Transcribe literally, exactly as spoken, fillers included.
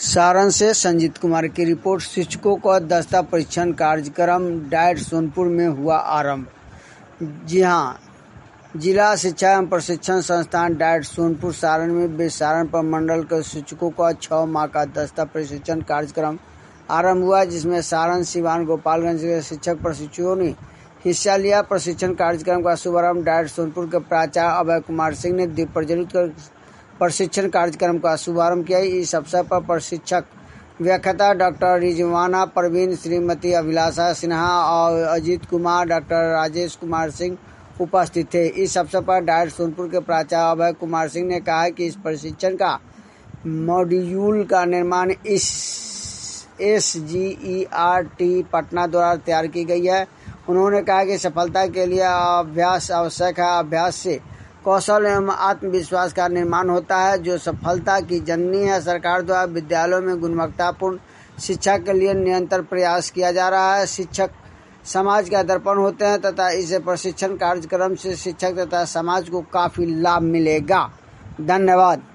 सारण से संजीत कुमार की रिपोर्ट। शिक्षकों का दस्ता परीक्षण कार्यक्रम डाइट सोनपुर में हुआ आरंभ। जी हां, जिला शिक्षा एवं प्रशिक्षण संस्थान डाइट सोनपुर सारण में बेसारण प्रमंडल के शिक्षकों का छह माह का दस्ता प्रशिक्षण कार्यक्रम आरंभ हुआ, जिसमें सारण, सिवान, गोपालगंज के शिक्षक प्रशिक्षुओं ने हिस्सा लिया। प्रशिक्षण कार्यक्रम का शुभारंभ डाइट सोनपुर के प्राचार्य अभय कुमार सिंह ने दीप प्रज्वलित कर प्रशिक्षण कार्यक्रम का शुभारंभ किया। इस अवसर पर प्रशिक्षक व्याख्याता डॉक्टर रिजवाना परवीन, श्रीमती अभिलाषा सिन्हा और अजीत कुमार, डॉक्टर राजेश कुमार सिंह उपस्थित थे। इस अवसर पर डाइट सोनपुर के प्राचार्य अभय कुमार सिंह ने कहा कि इस प्रशिक्षण का मॉड्यूल का निर्माण इस S C E R T Patna द्वारा तैयार की गई है। उन्होंने कहा कि सफलता के लिए अभ्यास आवश्यक है। अभ्यास से कौशल एवं आत्मविश्वास का निर्माण होता है, जो सफलता की जननी है। सरकार द्वारा विद्यालयों में गुणवत्तापूर्ण शिक्षा के लिए निरंतर प्रयास किया जा रहा है। शिक्षक समाज का दर्पण होते हैं तथा इस प्रशिक्षण कार्यक्रम से शिक्षक तथा समाज को काफी लाभ मिलेगा। धन्यवाद।